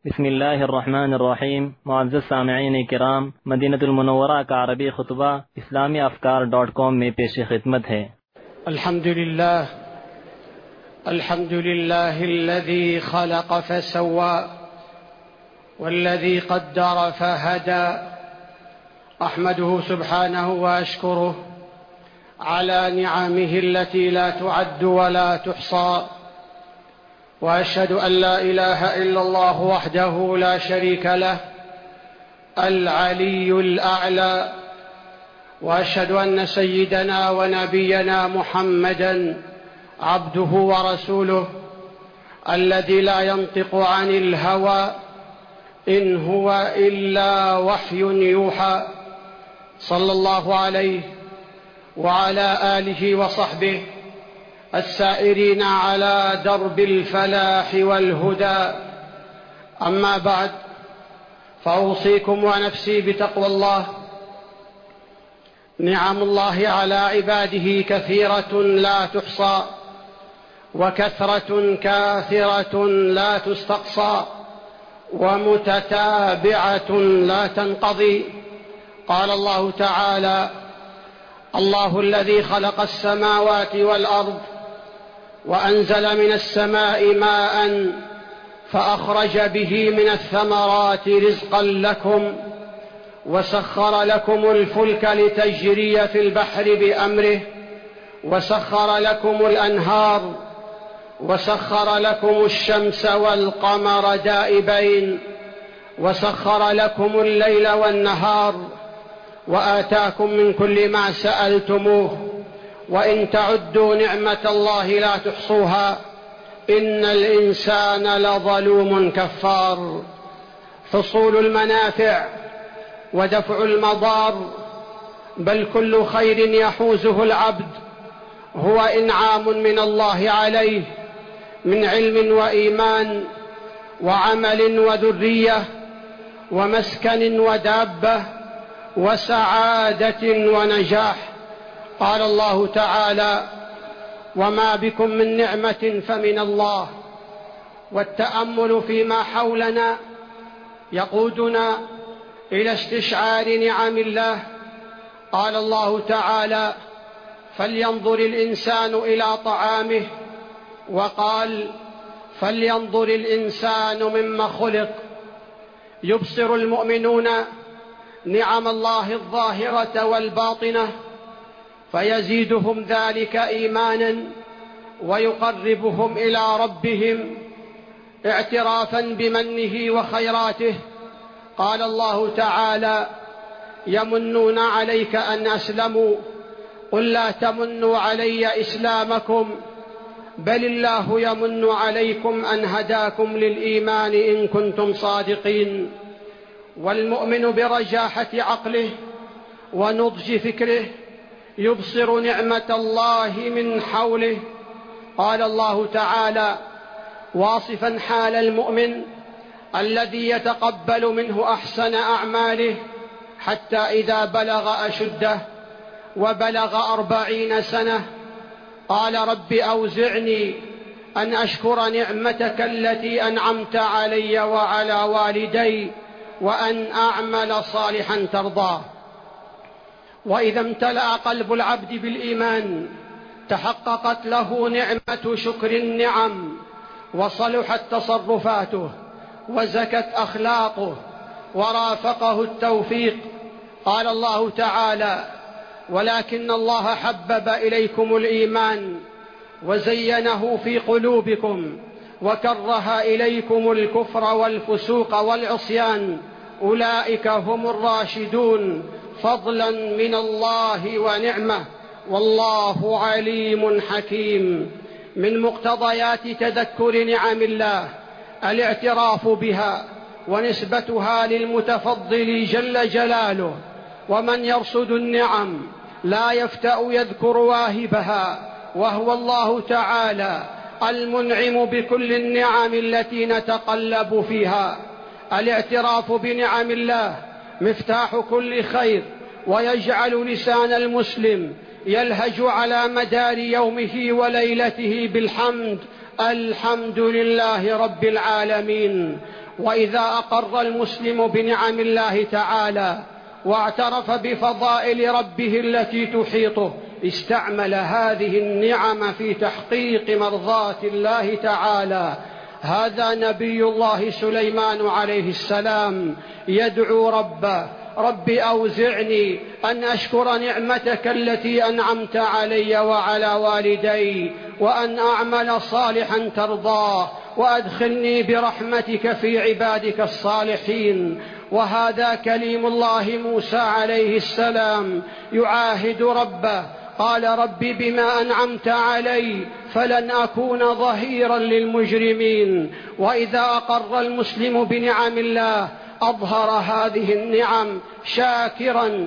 بسم الله الرحمن الرحیم. معزز سامعین کرام، مدینہ المنورہ کا عربی خطبہ اسلامی افکار.com میں پیش خدمت ہے۔ الحمد لله الذي خلق فسوى والذي قدر فهدى، أحمده سبحانه وأشكره على نعمه التي لا تعد ولا تحصى، وأشهد أن لا إله إلا الله وحده لا شريك له العلي الأعلى، وأشهد أن سيدنا ونبينا محمدًا عبده ورسوله الذي لا ينطق عن الهوى إن هو إلا وحي يوحى، صلى الله عليه وعلى آله وصحبه السائرين على درب الفلاح والهدى. أما بعد، فأوصيكم ونفسي بتقوى الله. نعم الله على عباده كثيرة لا تحصى، وكثرة كاثرة لا تستقصى، ومتتابعة لا تنقضي. قال الله تعالى: الله الذي خلق السماوات والأرض وأنزل من السماء ماء فأخرج به من الثمرات رزقا لكم وسخر لكم الفلك لتجري في البحر بأمره وسخر لكم الأنهار وسخر لكم الشمس والقمر دائبين وسخر لكم الليل والنهار وآتاكم من كل ما سألتموه وإن تعدوا نعمة الله لا تحصوها إن الإنسان لظلوم كفار. حصول المنافع ودفع المضار، بل كل خير يحوزه العبد هو إنعام من الله عليه من علم وإيمان وعمل وذرية ومسكن ودابة وسعادة ونجاح. قال الله تعالى: وما بكم من نعمة فمن الله. والتأمل فيما حولنا يقودنا إلى استشعار نعم الله. قال الله تعالى: فلينظر الإنسان إلى طعامه، وقال: فلينظر الإنسان مما خلق. يبصر المؤمنون نعم الله الظاهرة والباطنة، فيزيدهم ذلك إيمانا ويقربهم إلى ربهم اعترافا بمنه وخيراته. قال الله تعالى: يمنون عليك أن أسلموا، قل لا تمنوا علي إسلامكم بل الله يمن عليكم أن هداكم للإيمان إن كنتم صادقين. والمؤمن برجاحة عقله ونضج فكره يبصر نعمة الله من حوله. قال الله تعالى واصفا حال المؤمن الذي يتقبل منه أحسن أعماله حتى إذا بلغ أشده وبلغ 40 سنة قال: رب أوزعني أن أشكر نعمتك التي أنعمت علي وعلى والدي وأن أعمل صالحا ترضاه. وإذا امتلأ قلب العبد بالإيمان تحققت له نعمة شكر النعم، وصلحت تصرفاته وزكت أخلاقه ورافقه التوفيق. قال الله تعالى: ولكن الله حبب إليكم الإيمان وزينه في قلوبكم وكره إليكم الكفر والفسوق والعصيان أولئك هم الراشدون فضلا من الله ونعمة والله عليم حكيم. من مقتضيات تذكر نعم الله الاعتراف بها ونسبتها للمتفضل جل جلاله. ومن يرصد النعم لا يفتأ يذكر واهبها، وهو الله تعالى المنعم بكل النعم التي نتقلب فيها. الاعتراف بنعم الله مفتاح كل خير، ويجعل لسان المسلم يلهج على مدار يومه وليلته بالحمد: الحمد لله رب العالمين. وإذا أقر المسلم بنعم الله تعالى واعترف بفضائل ربه التي تحيطه استعمل هذه النعم في تحقيق مرضاة الله تعالى. هذا نبي الله سليمان عليه السلام يدعو ربه: رب أوزعني أن أشكر نعمتك التي أنعمت علي وعلى والدي وأن أعمل صالحا ترضاه وأدخلني برحمتك في عبادك الصالحين. وهذا كليم الله موسى عليه السلام يعاهد ربه، قال: رب بما أنعمت علي فلن أكون ظهيرا للمجرمين. وإذا أقر المسلم بنعم الله أظهر هذه النعم شاكرا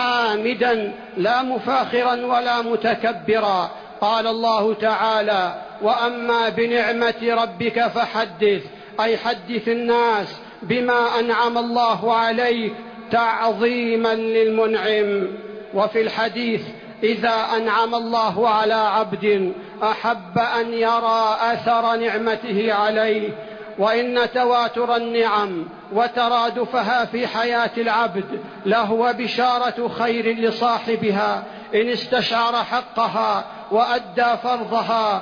حامدا لا مفاخرا ولا متكبرا. قال الله تعالى: وأما بنعمة ربك فحدث، أي حدث الناس بما أنعم الله عليك تعظيما للمنعم. وفي الحديث: إذا أنعم الله على عبد أحب أن يرى أثر نعمته عليه. وإن تواتر النعم وترادفها في حياة العبد لهو بشارة خير لصاحبها إن استشعر حقها وأدى فرضها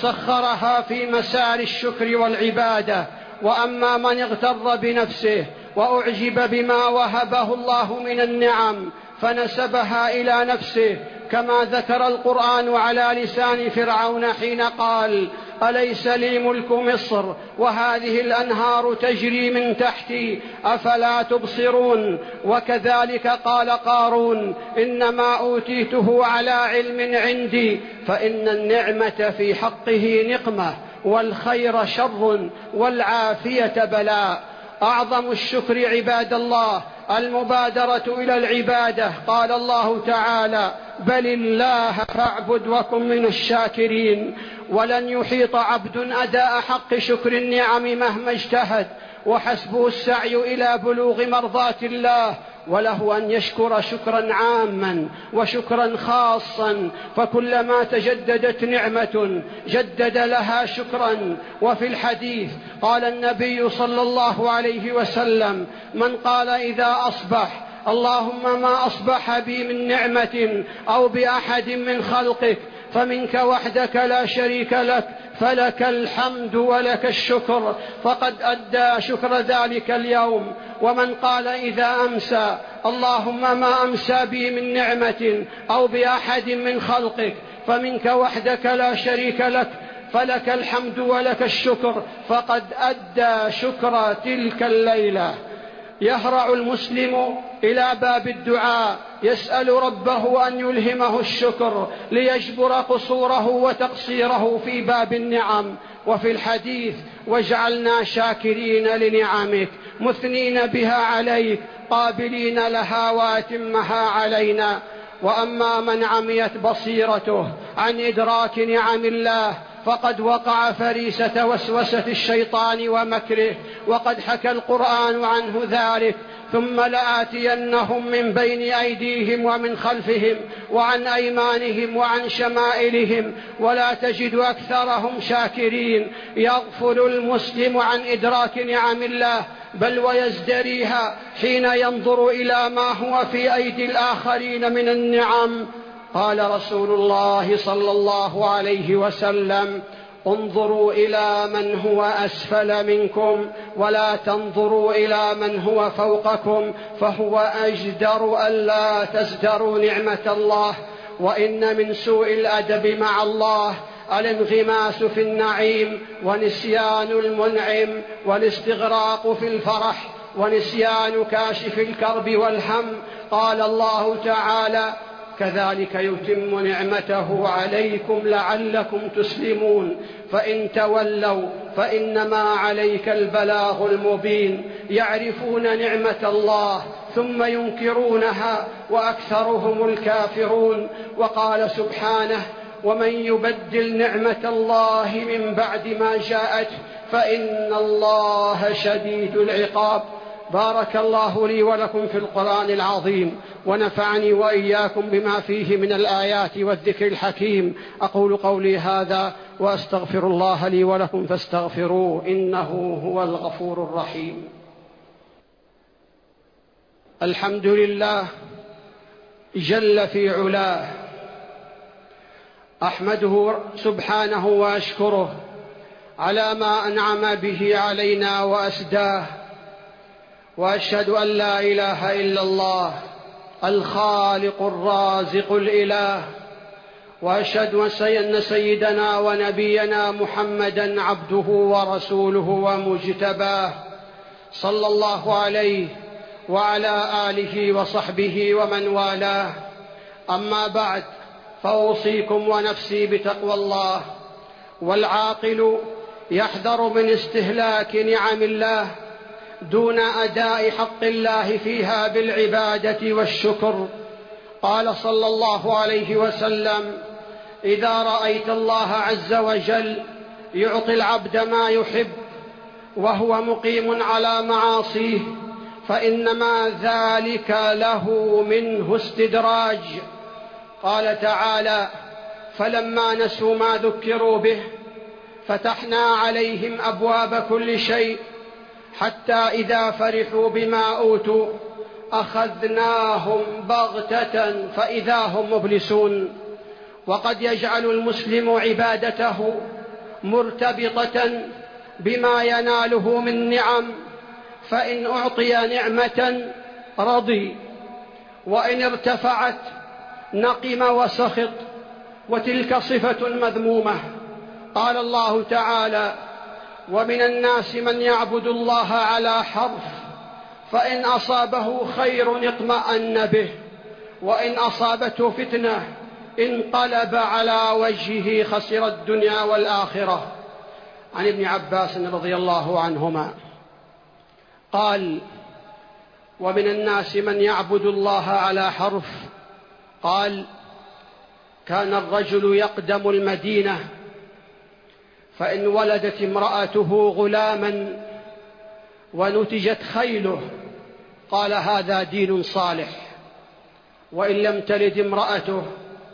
وسخرها في مسار الشكر والعبادة. وأما من اغتر بنفسه وأعجب بما وهبه الله من النعم فنسبها إلى نفسه، كما ذكر القرآن على لسان فرعون حين قال: أليس لي ملك مصر وهذه الأنهار تجري من تحتي أفلا تبصرون. وكذلك قال قارون: إنما أوتيته على علم عندي. فإن النعمة في حقه نقمة والخير شر والعافية بلاء. أعظم الشكر عباد الله المبادرة إلى العبادة. قال الله تعالى: بل الله فاعبد وكن من الشاكرين. ولن يحيط عبد أداء حق شكر النعم مهما اجتهد، وحسبه السعي إلى بلوغ مرضاة الله، وله أن يشكر شكرا عاما وشكرا خاصا، فكلما تجددت نعمة جدد لها شكرا. وفي الحديث قال النبي صلى الله عليه وسلم: من قال إذا أصبح: اللهم ما أصبح بي من نعمة أو بأحد من خلقك فمنك وحدك لا شريك لك فلك الحمد ولك الشكر، فقد أدى شكر ذلك اليوم. ومن قال إذا أمسى: اللهم ما أمسى بي من نعمة أو بأحد من خلقك فمنك وحدك لا شريك لك فلك الحمد ولك الشكر، فقد أدى شكر تلك الليلة. يهرع المسلم إلى باب الدعاء يسأل ربه أن يلهمه الشكر ليجبر قصوره وتقصيره في باب النعم. وفي الحديث: واجعلنا شاكرين لنعمك مثنين بها عليك قابلين لها واتمها علينا. وأما من عميت بصيرته عن إدراك نعم الله فقد وقع فريسة وسوسة الشيطان ومكره، وقد حكى القرآن عنه ذلك: ثم لآتينهم من بين أيديهم ومن خلفهم وعن أيمانهم وعن شمائلهم ولا تجد أكثرهم شاكرين. يغفل المسلم عن إدراك نعم الله بل ويزدريها حين ينظر إلى ما هو في أيدي الآخرين من النعم. قال رسول الله صلى الله عليه وسلم: انظروا إلى من هو أسفل منكم ولا تنظروا إلى من هو فوقكم، فهو أجدر ألا تزدروا نعمة الله. وإن من سوء الأدب مع الله الانغماس في النعيم ونسيان المنعم والاستغراق في الفرح ونسيان كاشف الكرب والهم. قال الله تعالى: كذلك يتم نعمته عليكم لعلكم تسلمون. فإن تولوا فإنما عليك البلاغ المبين. يعرفون نعمة الله ثم ينكرونها وأكثرهم الكافرون. وقال سبحانه: ومن يبدل نعمة الله من بعد ما جاءته فإن الله شديد العقاب. بارك الله لي ولكم في القرآن العظيم، ونفعني وإياكم بما فيه من الآيات والذكر الحكيم. أقول قولي هذا وأستغفر الله لي ولكم فاستغفروه إنه هو الغفور الرحيم. الحمد لله جل في علاه، أحمده سبحانه وأشكره على ما أنعم به علينا وأسداه، وأشهد أن لا إله إلا الله الخالق الرازق الإله، وأشهد أن سيدنا ونبينا محمدا عبده ورسوله ومجتباه، صلى الله عليه وعلى آله وصحبه ومن والاه. أما بعد، فأوصيكم ونفسي بتقوى الله. والعاقل يحذر من استهلاك نعم الله دون أداء حق الله فيها بالعبادة والشكر. قال صلى الله عليه وسلم: إذا رأيت الله عز وجل يعطي العبد ما يحب وهو مقيم على معاصيه فإنما ذلك له منه استدراج. قال تعالى: فلما نسوا ما ذكروا به فتحنا عليهم أبواب كل شيء حتى إذا فرحوا بما أوتوا أخذناهم بغتة فإذا هم مبلسون. وقد يجعل المسلم عبادته مرتبطة بما يناله من نعم، فإن أعطي نعمة رضي، وإن ارتفعت نقم وسخط، وتلك صفة مذمومة. قال الله تعالى: ومن الناس من يعبد الله على حرف فإن أصابه خير اطمأن به وإن أصابته فتنة انقلب على وجهه خسر الدنيا والآخرة. عن ابن عباس رضي الله عنهما قال: ومن الناس من يعبد الله على حرف. قال: كان الرجل يقدم المدينة فإن ولدت امرأته غلاما ونتجت خيله قال: هذا دين صالح. وإن لم تلد امرأته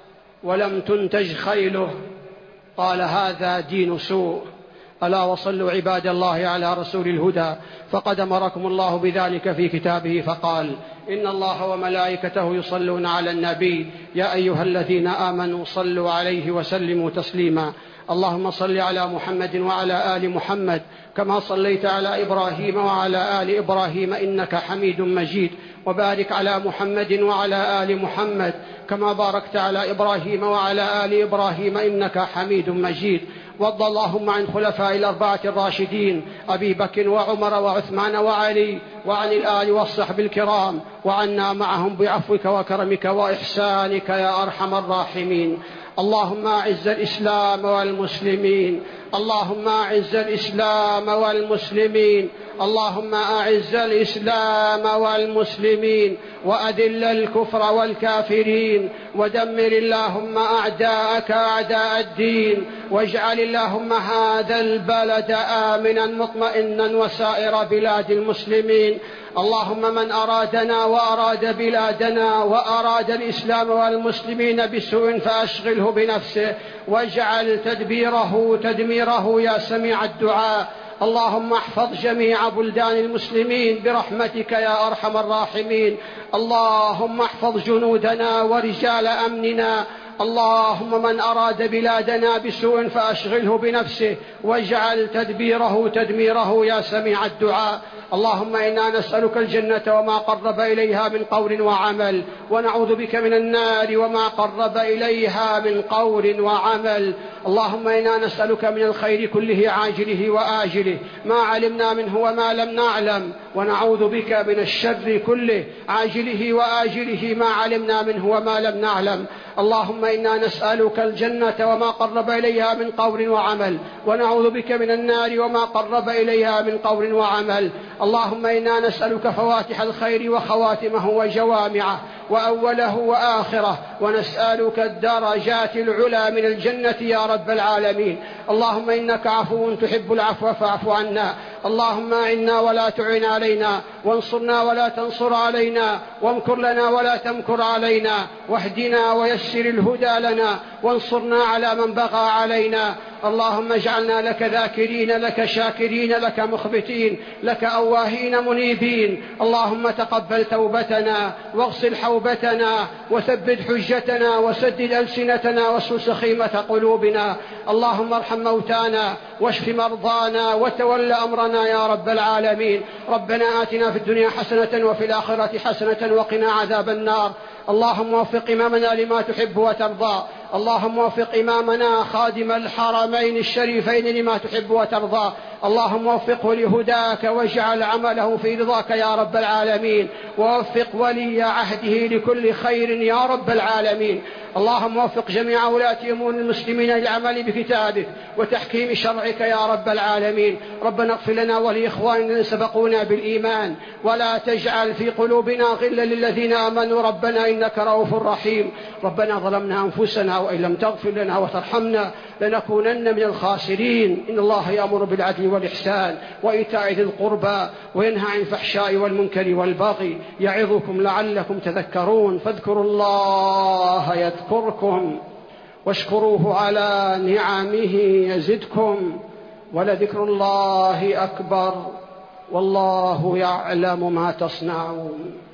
ولم تنتج خيله قال: هذا دين سوء. ألا وصلوا عباد الله على رسول الهدى، فقد أمركم الله بذلك في كتابه فقال: إن الله وملائكته يصلون على النبي يا أيها الذين آمنوا صلوا عليه وسلموا تسليما. اللهم صل على محمد وعلى آل محمد كما صليت على إبراهيم وعلى آل إبراهيم إنك حميد مجيد، وبارك على محمد وعلى آل محمد كما باركت على إبراهيم وعلى آل إبراهيم إنك حميد مجيد. وارض اللهم عن خلفاء الأربعة الراشدين أبي بكر وعمر وعثمان وعلي، وعن الآل والصحب الكرام، وعنا معهم بعفوك وكرمك وإحسانك يا أرحم الراحمين. اللهم أعز الإسلام والمسلمين، اللهم أعز الإسلام والمسلمين، اللهم أعز الإسلام والمسلمين، وأذل الكفر والكافرين، ودمر اللهم أعداءك أعداء الدين، واجعل اللهم هذا البلد آمنا مطمئنا وسائر بلاد المسلمين. اللهم من أرادنا وأراد بلادنا وأراد الإسلام والمسلمين بسوء فأشغله بنفسه، واجعل تدبيره تدميره يا سميع الدعاء. اللهم احفظ جميع بلدان المسلمين برحمتك يا أرحم الراحمين. اللهم احفظ جنودنا ورجال أمننا. اللهم من أراد بلادنا بسوء فأشغله بنفسه، واجعل تدبيره تدميره يا سميع الدعاء. اللهم إنا نسألك الجنة وما قرب إليها من قول وعمل، ونعوذ بك من النار وما قرب إليها من قول وعمل. اللهم إنا نسألك من الخير كله عاجله وآجله ما علمنا منه وما لم نعلم، ونعوذ بك من الشر كله عاجله وآجله ما علمنا منه وما لم نعلم. اللهم إنا نسألك الجنة وما قرب إليها من قول وعمل، ونعوذ بك من النار وما قرب إليها من قول وعمل. اللهم إنا نسألك فواتح الخير وخواتمه وجوامعه، وأوله وآخره، ونسألك الدرجات العلى من الجنة يا رب العالمين. اللهم إنك عفو تحب العفو فاعف عنا. اللهم أعنا ولا تعن علينا، وانصرنا ولا تنصر علينا، وامكر لنا ولا تمكر علينا، واهدنا ويسر الهدى لنا، وانصرنا على من بغى علينا. اللهم اجعلنا لك ذاكرين، لك شاكرين، لك مخبتين، لك أواهين منيبين. اللهم تقبل توبتنا، واغسل حوبتنا، وثبت حجتنا، وسدد ألسنتنا، واسلل سخيمة قلوبنا. اللهم ارحم موتانا، واشف مرضانا، وتول أمرنا يا رب العالمين. ربنا آتنا في الدنيا حسنة وفي الآخرة حسنة وقنا عذاب النار. اللهم وفق إمامنا لما تحب وترضى. اللهم وفق إمامنا خادم الحرمين الشريفين لما تحب وترضى. اللهم وفقه لهداك، واجعل عمله في رضاك يا رب العالمين. ووفق ولي عهده لكل خير يا رب العالمين. اللهم وفق جميع ولاة أمور المسلمين للعمل بكتابك وتحكيم شرعك يا رب العالمين. ربنا اغفر لنا ولإخواننا الذين سبقونا بالإيمان، ولا تجعل في قلوبنا غلا للذين آمنوا ربنا إنك رؤوف رحيم. ربنا ظلمنا أنفسنا، وإن لم تغفر لنا وترحمنا لنكونن من الخاسرين. إن الله يأمر بالعدل والإحسان وإيتاء ذي القربى، وينهى عن الفحشاء والمنكر والبغي، يعظكم لعلكم تذكرون. فاذكروا الله يذكركم، واشكروه على نعمه يزدكم، ولذكر الله أكبر، والله يعلم ما تصنعون.